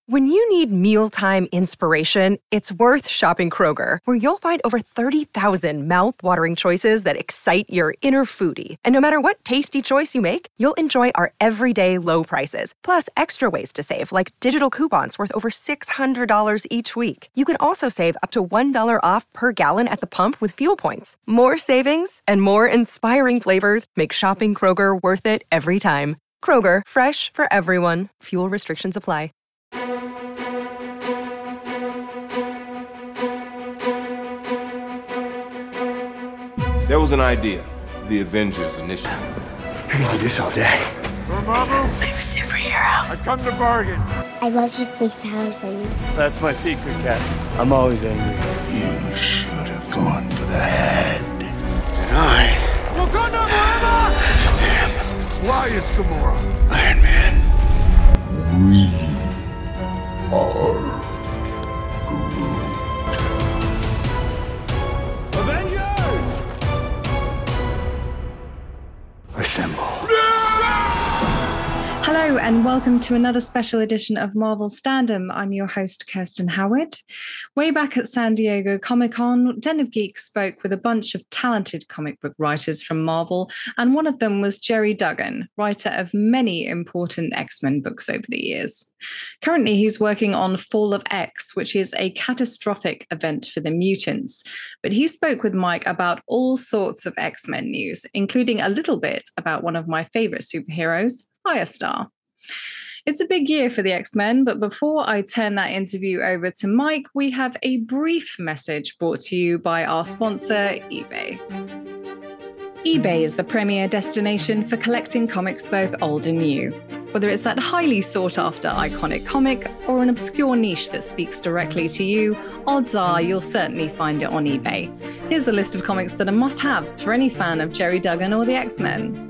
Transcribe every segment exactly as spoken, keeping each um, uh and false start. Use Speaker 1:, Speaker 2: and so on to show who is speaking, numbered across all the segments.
Speaker 1: When you need mealtime inspiration, it's worth shopping Kroger, where you'll find over thirty thousand mouth-watering choices that excite your inner foodie. And no matter what tasty choice you make, you'll enjoy our everyday low prices, plus extra ways to save, like digital coupons worth over six hundred dollars each week. You can also save up to one dollar off per gallon at the pump with fuel points. More savings and more inspiring flavors make shopping Kroger worth it every time. Kroger, fresh for everyone. Fuel restrictions apply.
Speaker 2: There was an idea, the Avengers Initiative.
Speaker 3: I can do this all day.
Speaker 4: Dormammu?
Speaker 5: I'm a superhero.
Speaker 4: I come to bargain.
Speaker 6: I love you, please, husband.
Speaker 4: That's my secret, Cat. I'm always angry.
Speaker 3: You should have gone for the head. And I...
Speaker 4: Wakanda forever!
Speaker 3: Damn.
Speaker 4: Why is Gamora?
Speaker 3: Iron Man.
Speaker 7: We are Groot.
Speaker 4: Avengers!
Speaker 3: Assemble.
Speaker 8: Hello and welcome to another special edition of Marvel Standom. I'm your host, Kirsten Howard. Way back at San Diego Comic-Con, Den of Geeks spoke with a bunch of talented comic book writers from Marvel, and one of them was Gerry Duggan, writer of many important X-Men books over the years. Currently, he's working on Fall of X, which is a catastrophic event for the mutants. But he spoke with Mike about all sorts of X-Men news, including a little bit about one of my favorite superheroes, Firestar. It's a big year for the X-Men, but before I turn that interview over to Mike, we have a brief message brought to you by our sponsor, eBay. eBay is the premier destination for collecting comics both old and new. Whether it's that highly sought-after iconic comic or an obscure niche that speaks directly to you, odds are you'll certainly find it on eBay. Here's a list of comics that are must-haves for any fan of Gerry Duggan or the X-Men.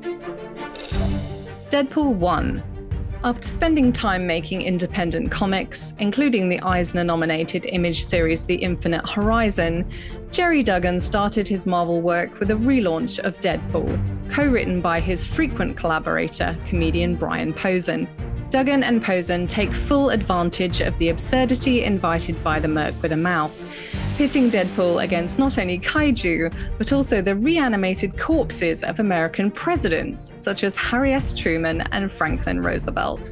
Speaker 8: Deadpool one. After spending time making independent comics, including the Eisner-nominated Image series The Infinite Horizon, Gerry Duggan started his Marvel work with a relaunch of Deadpool, co-written by his frequent collaborator, comedian Brian Posen. Duggan and Posen take full advantage of the absurdity invited by the Merc with a Mouth, pitting Deadpool against not only kaiju, but also the reanimated corpses of American presidents, such as Harry S. Truman and Franklin Roosevelt.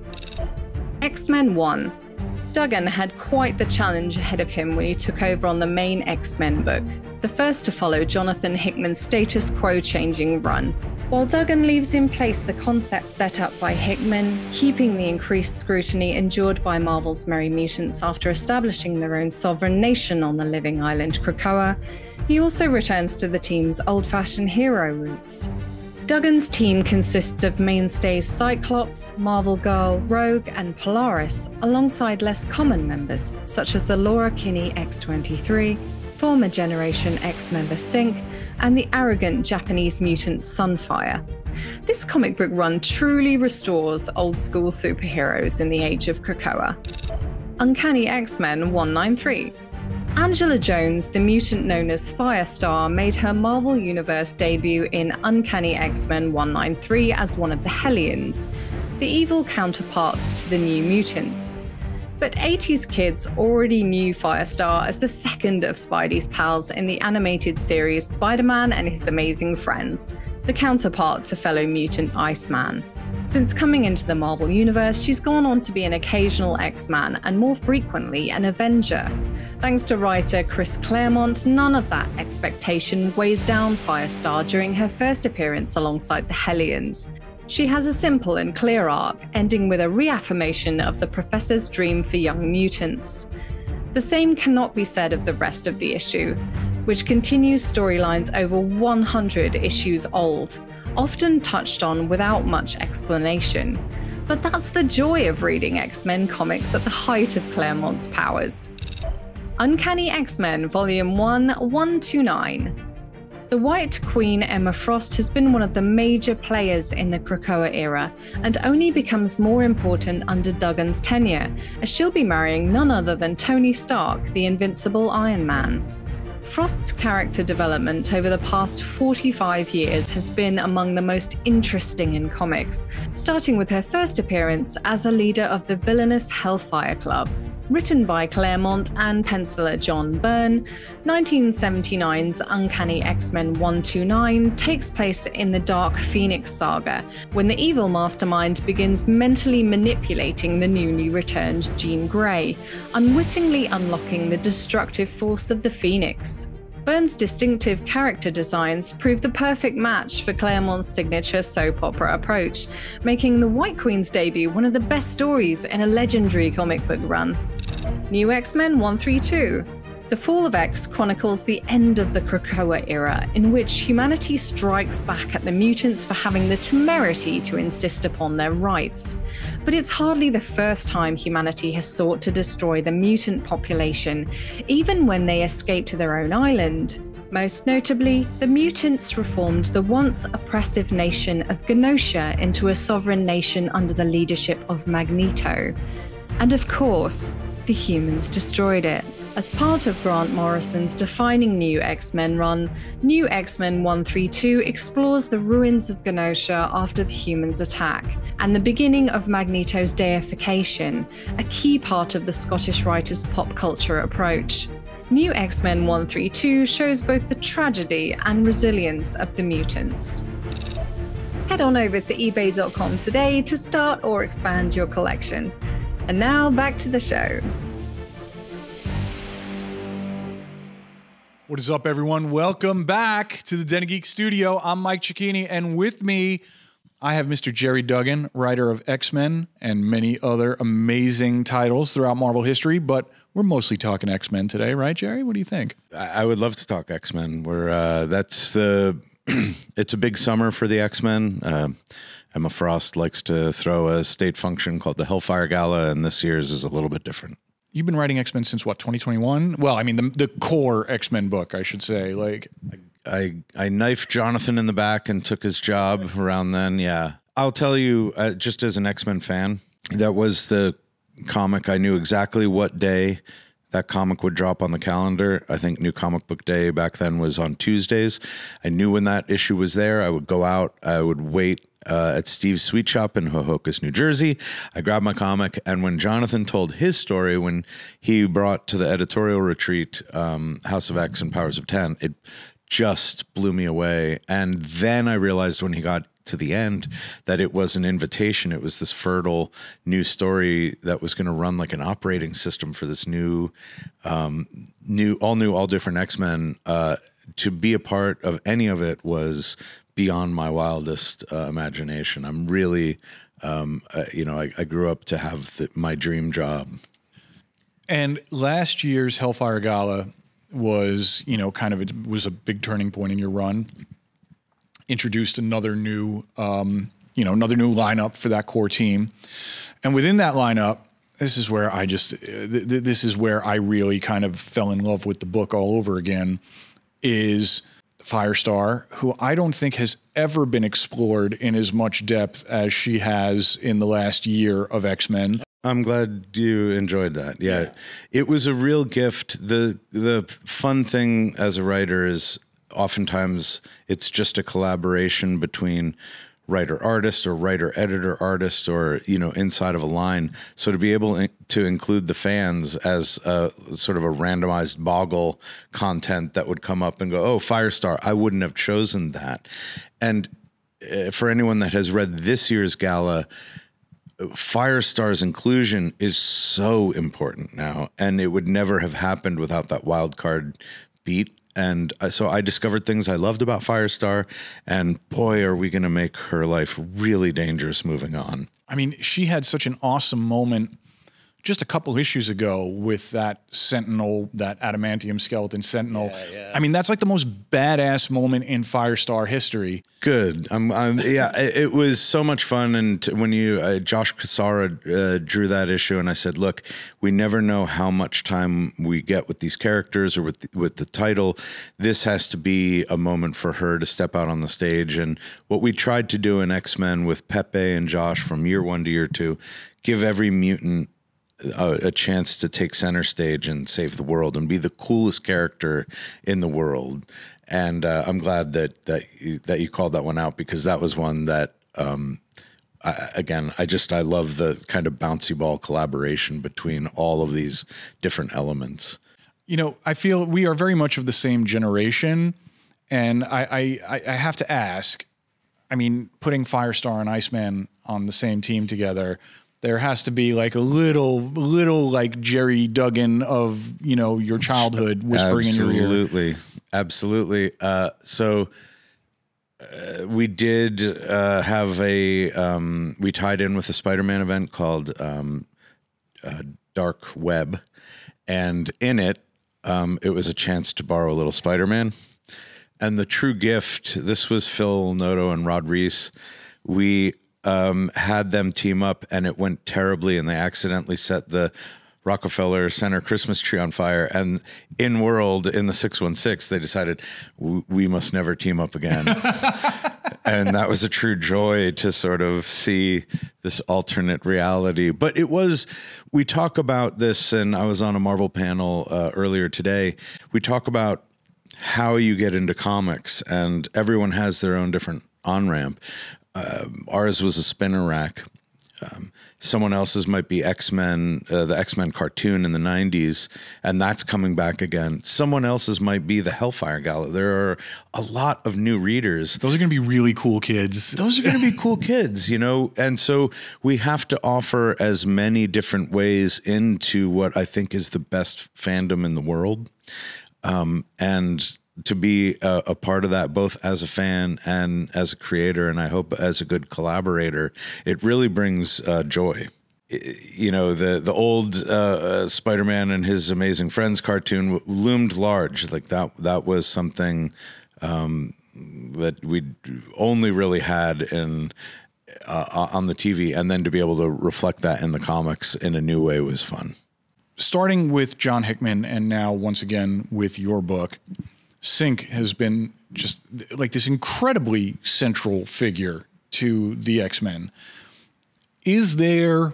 Speaker 8: X-Men one. Duggan had quite the challenge ahead of him when he took over on the main X-Men book, the first to follow Jonathan Hickman's status quo-changing run. While Duggan leaves in place the concept set up by Hickman, keeping the increased scrutiny endured by Marvel's Merry Mutants after establishing their own sovereign nation on the living island Krakoa, he also returns to the team's old-fashioned hero roots. Duggan's team consists of mainstays Cyclops, Marvel Girl, Rogue, and Polaris, alongside less common members such as the Laura Kinney X twenty-three, former Generation X member Synch, and the arrogant Japanese mutant Sunfire. This comic book run truly restores old-school superheroes in the age of Krakoa. Uncanny X-Men one ninety-three. Angela Jones, the mutant known as Firestar, made her Marvel Universe debut in Uncanny X-Men one ninety-three as one of the Hellions, the evil counterparts to the New Mutants. But eighties kids already knew Firestar as the second of Spidey's pals in the animated series Spider-Man and His Amazing Friends, the counterpart to fellow mutant Iceman. Since coming into the Marvel Universe, she's gone on to be an occasional X-Man and more frequently an Avenger. Thanks to writer Chris Claremont, none of that expectation weighs down Firestar during her first appearance alongside the Hellions. She has a simple and clear arc, ending with a reaffirmation of the Professor's dream for young mutants. The same cannot be said of the rest of the issue, which continues storylines over one hundred issues old, often touched on without much explanation. But that's the joy of reading X-Men comics at the height of Claremont's powers. Uncanny X-Men Volume one one twenty-nine. The White Queen Emma Frost has been one of the major players in the Krakoa era, and only becomes more important under Duggan's tenure, as she'll be marrying none other than Tony Stark, the invincible Iron Man. Frost's character development over the past forty-five years has been among the most interesting in comics, starting with her first appearance as a leader of the villainous Hellfire Club. Written by Claremont and penciler John Byrne, nineteen seventy-nine's Uncanny X-Men one twenty-nine takes place in the Dark Phoenix saga, when the evil mastermind begins mentally manipulating the newly returned Jean Grey, unwittingly unlocking the destructive force of the Phoenix. Byrne's distinctive character designs prove the perfect match for Claremont's signature soap opera approach, making the White Queen's debut one of the best stories in a legendary comic book run. New X-Men one thirty-two. The Fall of X chronicles the end of the Krakoa era, in which humanity strikes back at the mutants for having the temerity to insist upon their rights. But it's hardly the first time humanity has sought to destroy the mutant population, even when they escape to their own island. Most notably, the mutants reformed the once oppressive nation of Genosha into a sovereign nation under the leadership of Magneto. And of course, the humans destroyed it. As part of Grant Morrison's defining New X-Men run, New X-Men one thirty-two explores the ruins of Genosha after the humans' attack, and the beginning of Magneto's deification, a key part of the Scottish writer's pop culture approach. New X-Men one thirty-two shows both the tragedy and resilience of the mutants. Head on over to ebay dot com today to start or expand your collection. And now back to the show.
Speaker 5: What is up, everyone? Welcome back to the Den of Geek Studio. I'm Mike Cicchini, and with me, I have Mister Gerry Duggan, writer of X-Men and many other amazing titles throughout Marvel history, but we're mostly talking X-Men today, right, Gerry? What do you think?
Speaker 9: I would love to talk X-Men. We're uh, that's the it's a big summer for the X-Men. Uh, Emma Frost likes to throw a state function called the Hellfire Gala, and this year's is a little bit different.
Speaker 5: You've been writing X-Men since, what, twenty twenty-one? Well, I mean, the the core X-Men book, I should say. Like,
Speaker 9: I I knifed Jonathan in the back and took his job around then, yeah. I'll tell you, uh, just as an X-Men fan, that was the comic. I knew exactly what day that comic would drop on the calendar. I think New Comic Book Day back then was on Tuesdays. I knew when that issue was there. I would go out, I would wait Uh, at Steve's Sweet Shop in Hohokus, New Jersey. I grabbed my comic, and when Jonathan told his story, when he brought to the editorial retreat um, House of X and Powers of ten, it just blew me away. And then I realized when he got to the end that it was an invitation. It was this fertile new story that was going to run like an operating system for this new, um, new, all new, all different X-Men. Uh, to be a part of any of it was beyond my wildest uh, imagination. I'm really, um, uh, you know, I, I grew up to have the, my dream job.
Speaker 5: And last year's Hellfire Gala was, you know, kind of, it was a big turning point in your run. Introduced another new, um, you know, another new lineup for that core team. And within that lineup, this is where I just, th- th- this is where I really kind of fell in love with the book all over again, is Firestar, who I don't think has ever been explored in as much depth as she has in the last year of X-Men.
Speaker 9: I'm glad you enjoyed that. Yeah, yeah. It was a real gift. The the fun thing as a writer is oftentimes it's just a collaboration between writer-artist or writer-editor-artist or, you know, inside of a line. So to be able to include the fans as a sort of a randomized boggle content that would come up and go, oh, Firestar, I wouldn't have chosen that. And uh, for anyone that has read this year's gala, Firestar's inclusion is so important now, and it would never have happened without that wild card beat. And so I discovered things I loved about Firestar, and boy, are we going to make her life really dangerous moving on.
Speaker 5: I mean, she had such an awesome moment just a couple issues ago with that Sentinel, that adamantium skeleton Sentinel. Yeah, yeah. I mean, that's like the most badass moment in Firestar history.
Speaker 9: Good. I'm, I'm, yeah, it was so much fun. And when you, uh, Josh Cassara uh, drew that issue, and I said, look, we never know how much time we get with these characters or with the, with the title. This has to be a moment for her to step out on the stage. And what we tried to do in X-Men with Pepe and Josh from year one to year two, give every mutant a, a chance to take center stage and save the world and be the coolest character in the world. And uh, I'm glad that that you, that you called that one out, because that was one that, um, I, again, I just I love the kind of bouncy ball collaboration between all of these different elements.
Speaker 5: You know, I feel we are very much of the same generation, and I I, I have to ask. I mean, putting Firestar and Iceman on the same team together, there has to be like a little, little like Jerry Duggan of, you know, your childhood whispering
Speaker 9: absolutely.
Speaker 5: in your ear.
Speaker 9: Absolutely. Absolutely. Uh, so uh, we did uh, have a, um, we tied in with a Spider-Man event called um, uh, Dark Web. And in it, um, it was a chance to borrow a little Spider-Man. And the true gift, this was Phil Noto and Rod Reese. We um, had them team up, and it went terribly, and they accidentally set the Rockefeller Center Christmas tree on fire. And in world, in the six one six, they decided we must never team up again. And that was a true joy to sort of see this alternate reality. But it was, we talk about this, and I was on a Marvel panel uh, earlier today. We talk about how you get into comics, and everyone has their own different on-ramp. Uh, ours was a spinner rack. Um, someone else's might be X-Men, uh, the X-Men cartoon in the nineties, and that's coming back again. Someone else's might be the Hellfire Gala. There are a lot of new readers.
Speaker 5: Those are going to be really cool kids.
Speaker 9: Those are going to be cool kids, you know? And so we have to offer as many different ways into what I think is the best fandom in the world. Um, and to be a, a part of that, both as a fan and as a creator, and I hope as a good collaborator, it really brings uh, joy. You know, the the old uh, uh, Spider-Man and His Amazing Friends cartoon loomed large. Like that, that was something um, that we only really had in uh, on the T V, and then to be able to reflect that in the comics in a new way was fun.
Speaker 5: Starting with John Hickman, and now once again with your book, Synch has been just like this incredibly central figure to the X-Men. Is there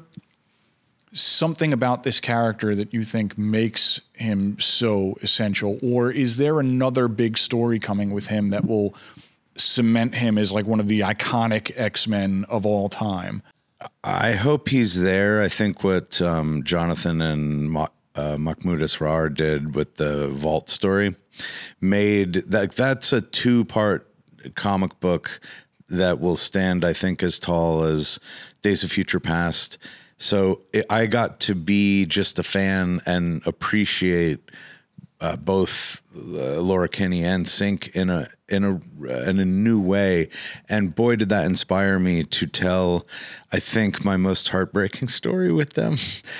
Speaker 5: something about this character that you think makes him so essential, or is there another big story coming with him that will cement him as like one of the iconic X-Men of all time?
Speaker 9: I hope he's there. I think what um, Jonathan and Ma- uh, Mahmoud Asrar did with the Vault story made that that's a two-part comic book that will stand, I think, as tall as Days of Future Past. So it, I got to be just a fan and appreciate uh, both uh, Laura Kinney and Synch in a in a in a new way, and boy, did that inspire me to tell, I think, my most heartbreaking story with them.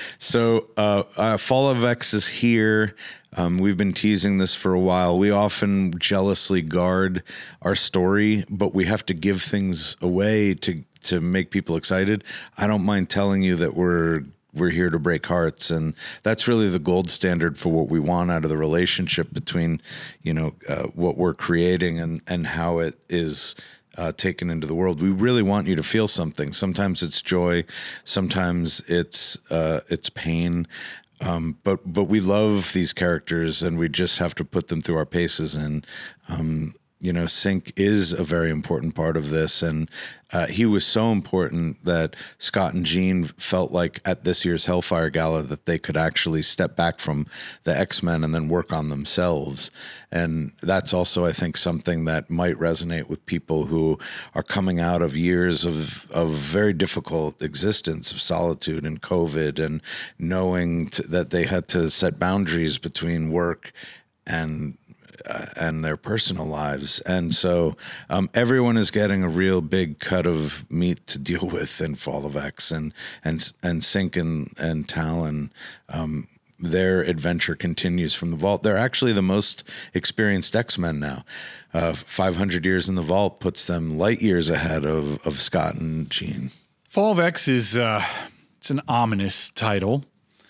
Speaker 9: So, uh, uh, Fall of X is here. Um, we've been teasing this for a while. We often jealously guard our story, but we have to give things away to to make people excited. I don't mind telling you that we're we're here to break hearts, and that's really the gold standard for what we want out of the relationship between, you know, uh, what we're creating and and how it is uh, taken into the world. We really want you to feel something. Sometimes it's joy, sometimes it's uh, it's pain. Um, but but we love these characters, and we just have to put them through our paces. And um, you know, Synch is a very important part of this, and uh, he was so important that Scott and Jean felt like at this year's Hellfire Gala that they could actually step back from the X-Men and then work on themselves. And that's also, I think, something that might resonate with people who are coming out of years of of very difficult existence, of solitude and COVID, and knowing t- that they had to set boundaries between work and Uh, and their personal lives. And so um, everyone is getting a real big cut of meat to deal with in Fall of X, and and and Synch and, and Talon. Um, their adventure continues from the Vault. They're actually the most experienced X-Men now. Uh, five hundred years in the Vault puts them light years ahead of, of Scott and Jean.
Speaker 5: Fall of X is uh, it's an ominous title.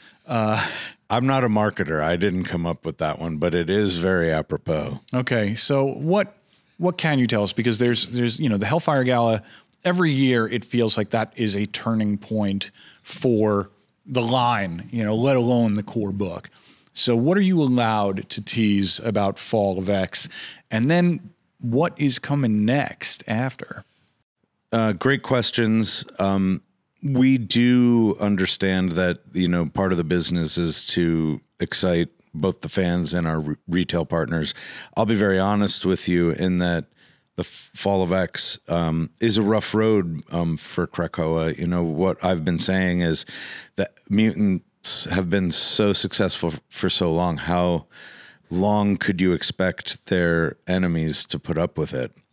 Speaker 5: Uh,
Speaker 9: I'm not a marketer. I didn't come up with that one, but it is very apropos.
Speaker 5: Okay, so what what can you tell us? Because there's there's you know the Hellfire Gala every year. It feels like that is a turning point for the line, you know, let alone the core book. So what are you allowed to tease about Fall of X? And then what is coming next after?
Speaker 9: Uh, great questions. Um, we do understand that, you know, part of the business is to excite both the fans and our re- retail partners. I'll be very honest with you in that the Fall of X um, is a rough road um, for Krakoa. You know, what I've been saying is that mutants have been so successful for so long. How long could you expect their enemies to put up with it?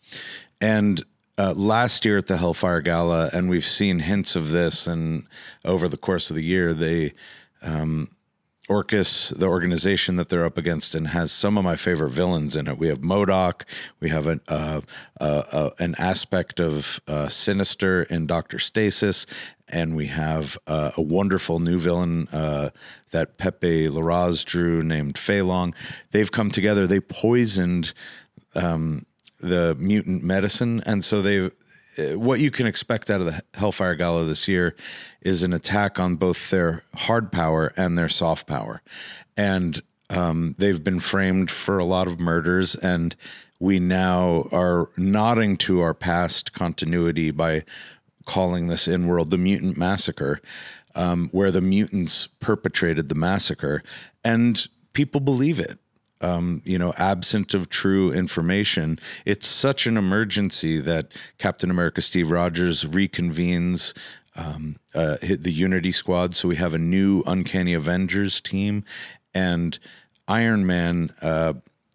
Speaker 9: And uh, last year at the Hellfire Gala, and we've seen hints of this, and over the course of the year, they um, Orcus, the organization that they're up against, and has some of my favorite villains in it. We have MODOK. We have an uh, uh, uh, an aspect of uh, Sinister in Doctor Stasis, and we have uh, a wonderful new villain uh, that Pepe Larraz drew named Feilong. They've come together. They poisoned um, the mutant medicine, and so they. What you can expect out of the Hellfire Gala this year is an attack on both their hard power and their soft power. And um, they've been framed for a lot of murders, and we now are nodding to our past continuity by calling this in-world the Mutant Massacre, um, where the mutants perpetrated the massacre, and people believe it. Um, you know, absent of true information, it's such an emergency that Captain America Steve Rogers reconvenes um, uh, the Unity Squad. So we have a new Uncanny Avengers team, and Iron Man uh,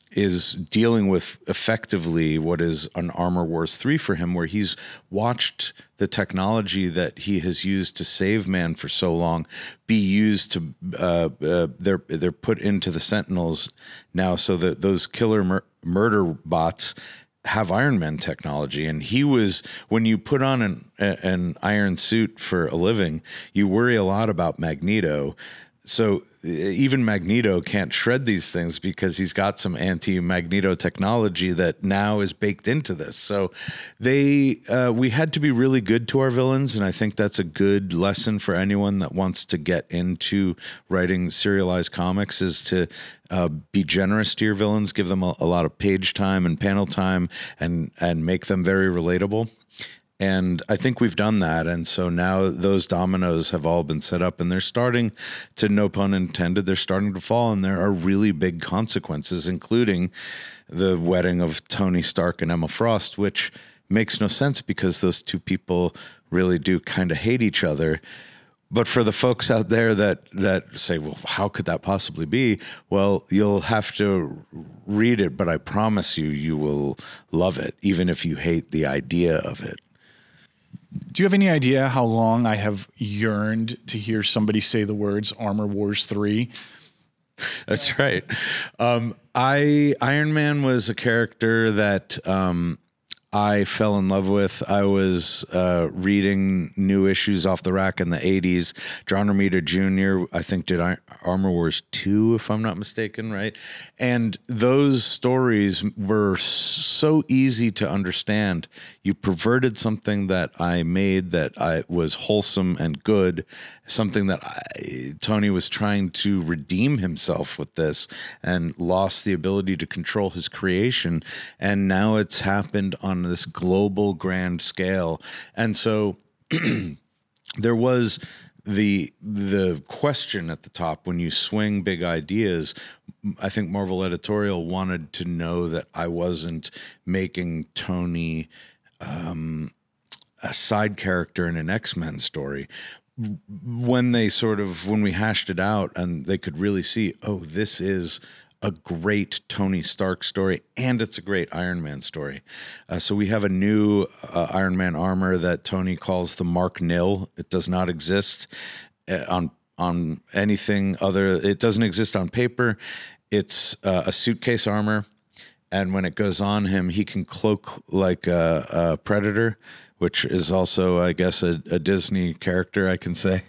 Speaker 9: is dealing with effectively what is an Armor Wars three for him, where he's watched the technology that he has used to save man for so long be used to uh, uh, they're they're put into the Sentinels now, so that those killer mur- murder bots have Iron Man technology. And he was, when you put on an an iron suit for a living, you worry a lot about Magneto. So even Magneto can't shred these things because he's got some anti-Magneto technology that now is baked into this. So they, uh, we had to be really good to our villains, and I think that's a good lesson for anyone that wants to get into writing serialized comics, is to uh, be generous to your villains, give them a, a lot of page time and panel time, and and make them very relatable. And I think we've done that. And so now those dominoes have all been set up, and they're starting to, no pun intended, they're starting to fall. And there are really big consequences, including the wedding of Tony Stark and Emma Frost, which makes no sense because those two people really do kind of hate each other. But for the folks out there that, that say, well, how could that possibly be? Well, you'll have to read it, but I promise you, you will love it, even if you hate the idea of it.
Speaker 5: Do you have any idea how long I have yearned to hear somebody say the words Armor Wars three?
Speaker 9: That's right. Um, I Iron Man was a character that um, I fell in love with. I was uh, reading new issues off the rack in the eighties. John Romita Junior, I think, did Armor Wars two, if I'm not mistaken, right? And those stories were so easy to understand. You perverted something that I made that I was wholesome and good, something that I, Tony was trying to redeem himself with this and lost the ability to control his creation. And now it's happened on this global grand scale. And so there was the the question at the top, when you swing big ideas. I think Marvel Editorial wanted to know that I wasn't making Tony um, a side character in an X-Men story. When they sort of, when we hashed it out and they could really see, oh, this is a great Tony Stark story, and it's a great Iron Man story. Uh, so we have a new uh, Iron Man armor that Tony calls the Mark Nil. It does not exist uh, on on anything other. It doesn't exist on paper. It's uh, a suitcase armor, and when it goes on him, he can cloak like a, a Predator, which is also, I guess, a, a Disney character, I can say.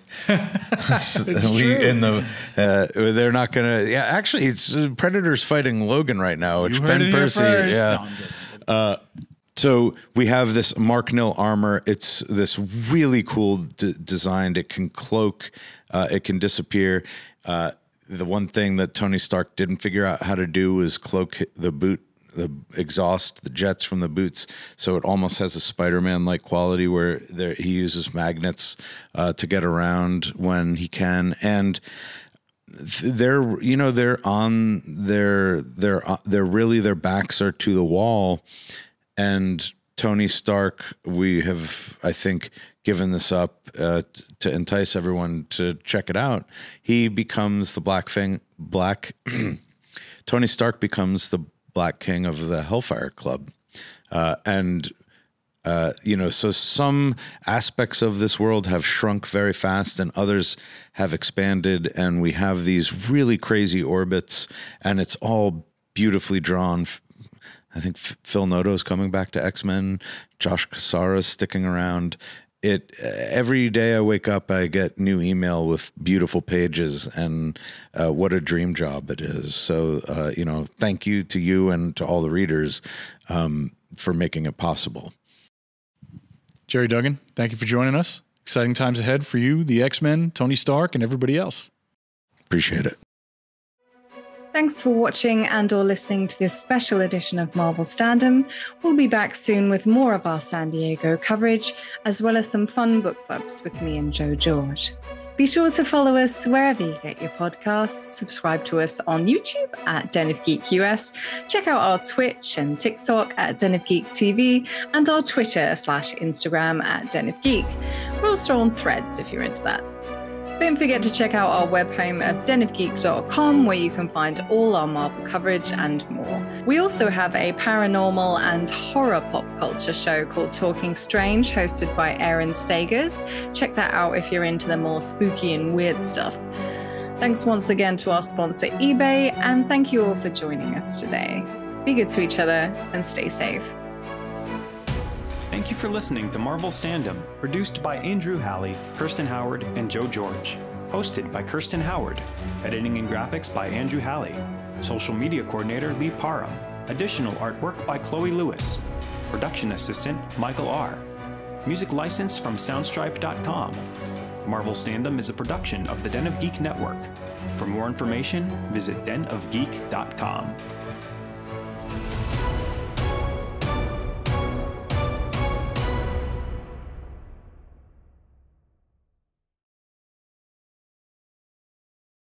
Speaker 9: we, in the, uh, they're not going to... Yeah, actually, it's uh, Predator's fighting Logan right now, which
Speaker 5: you
Speaker 9: Ben Percy... Yeah.
Speaker 5: No,
Speaker 9: uh, so we have this Mark Nil armor. It's this really cool d- designed. It can cloak uh, it can disappear. Uh, the one thing that Tony Stark didn't figure out how to do was cloak the boot, the exhaust, the jets from the boots, so it almost has a Spider-Man-like quality where there, he uses magnets uh, to get around when he can. And they're, you know, they're on their, they're, they're really, their backs are to the wall. And Tony Stark, we have, I think, given this up uh, t- to entice everyone to check it out. He becomes the Black Fang, Black, Tony Stark becomes the Black King of the Hellfire Club. Uh, and Uh, you know, so some aspects of this world have shrunk very fast and others have expanded, and we have these really crazy orbits, and it's all beautifully drawn. I think Phil Noto's coming back to X-Men. Josh Cassara's sticking around. It every day I wake up, I get new email with beautiful pages, and uh, what a dream job it is. So, uh, you know, thank you to you and to all the readers um, for making it possible.
Speaker 5: Gerry Duggan, thank you for joining us. Exciting times ahead for you, the X-Men, Tony Stark, and everybody else.
Speaker 9: Appreciate it.
Speaker 8: Thanks for watching and or listening to this special edition of Marvel Stand-em. We'll be back soon with more of our San Diego coverage, as well as some fun book clubs with me and Joe George. Be sure to follow us wherever you get your podcasts. Subscribe to us on YouTube at Den of Geek U S. Check out our Twitch and TikTok at Den of Geek T V, and our Twitter slash Instagram at Den of Geek. We're also on Threads if you're into that. Don't forget to check out our webhome of den of geek dot com, where you can find all our Marvel coverage and more. We also have a paranormal and horror pop culture show called Talking Strange, hosted by Aaron Sagers. Check that out if you're into the more spooky and weird stuff. Thanks once again to our sponsor, eBay, and thank you all for joining us today. Be good to each other and stay safe.
Speaker 10: Thank you for listening to Marvel Stand-em, produced by Andrew Halley, Kirsten Howard, and Joe George. Hosted by Kirsten Howard. Editing and graphics by Andrew Halley. Social media coordinator Lee Parham. Additional artwork by Chloe Lewis. Production assistant Michael R. Music licensed from soundstripe dot com. Marvel Stand-em is a production of the Den of Geek Network. For more information, visit den of geek dot com.